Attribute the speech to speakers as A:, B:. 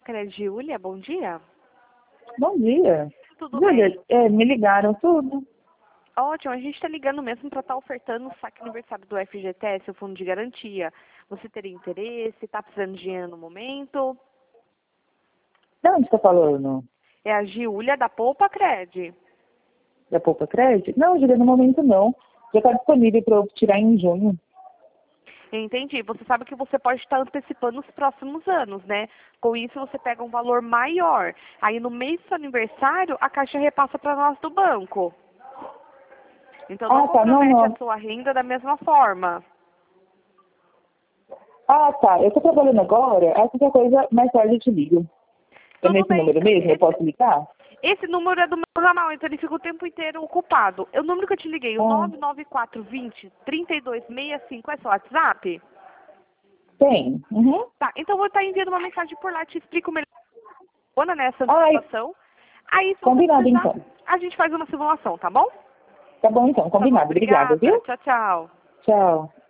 A: Júlia, bom dia.
B: Bom dia.
A: Tudo
B: Júlia,
A: bem?
B: me ligaram tudo.
A: Ótimo, a gente está ligando mesmo para estar ofertando o saque aniversário do FGTS, o Fundo de Garantia. Você teria interesse? Está precisando de dinheiro no momento?
B: De onde está falando?
A: É a Giulia da Poupa Cred.
B: Da Poupa Crédito? Não, Júlia, no momento não. Já está disponível para eu tirar em junho.
A: Entendi. Você sabe que você pode estar antecipando os próximos anos, né? Com isso você pega um valor maior. Aí no mês do seu aniversário, a Caixa repassa para nós do banco. Então não
B: Tá, não,
A: compromete a
B: não.
A: sua renda da mesma forma.
B: Tá. Eu estou trabalhando agora. Qualquer coisa, mais tarde eu te ligo. É
A: Tudo
B: nesse
A: bem.
B: número mesmo? Eu posso ligar?
A: Esse número é do meu ramal, então ele fica o tempo inteiro ocupado. O número que eu te liguei, o
B: Ah,
A: 99420-3265, é seu WhatsApp?
B: tem. Uhum.
A: Tá, então eu vou estar enviando uma mensagem por lá, te explico melhor nessa
B: Ai,
A: situação. Aí, se você
B: combinado
A: precisar,
B: então.
A: a gente faz uma simulação, tá bom?
B: Tá bom então,
A: Tá bom,
B: combinado. Obrigada,
A: obrigada.
B: viu?
A: Tchau, tchau.
B: Tchau.